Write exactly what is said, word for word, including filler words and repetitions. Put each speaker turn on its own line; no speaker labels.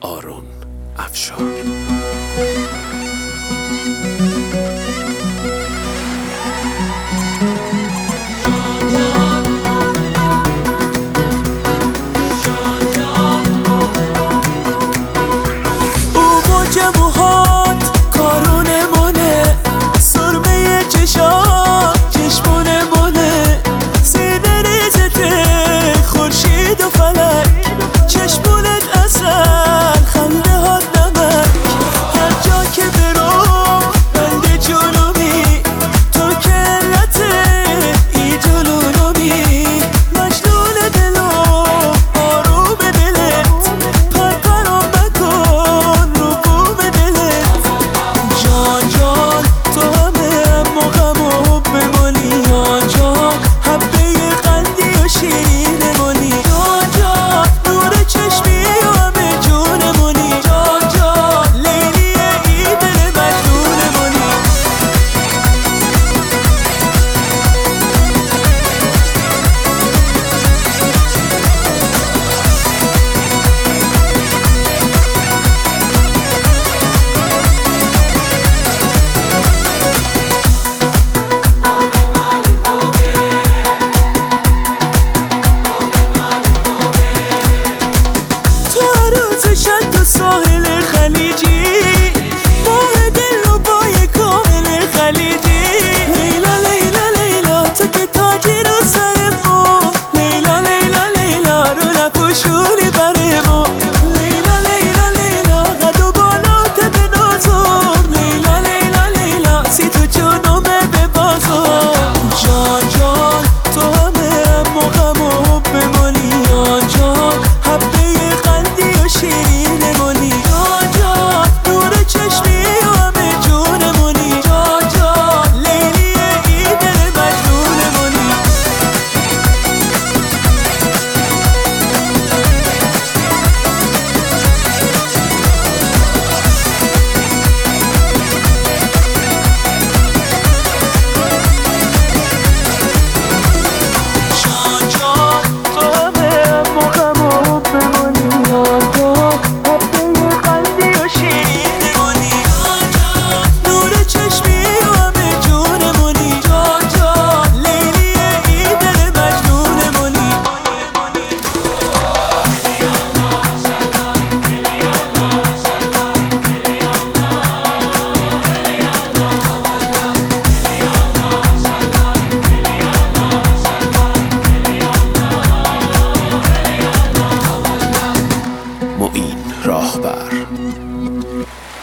آرون افشار.
ساحل خلیجی ماه دل و بای کامل خلیجی. لیلا لیلا لیلا تو که تاجی رو سر ما، لیلا لیلا لیلا رو نپوشونی بر ما. لیلا لیلا لیلا قد و بالات به نازم، لیلا لیلا لیلا سی تو جونمه به بازم. جان جان تو همه موقع محب بمونی، جان جان حبه قندی و شیرین
راهبر.